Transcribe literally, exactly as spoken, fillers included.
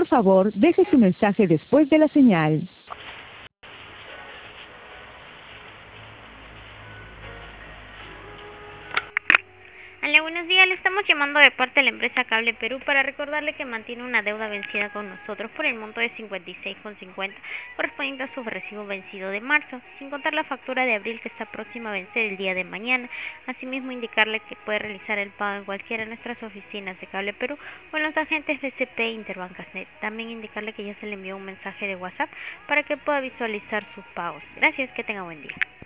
favor, deje su mensaje después de la señal. Hola, buenos días. Le estamos llamando de parte de la empresa Cable Perú para recordarle que mantiene una deuda vencida con nosotros por el monto de cincuenta y seis con cincuenta correspondiente a su recibo vencido de marzo, sin contar la factura de abril que está próxima a vencer el día de mañana. Asimismo, indicarle que puede realizar el pago en cualquiera de nuestras oficinas de Cable Perú o en los agentes de C P e Interbancasnet. También indicarle que ya se le envió un mensaje de WhatsApp para que pueda visualizar sus pagos. Gracias, que tenga buen día.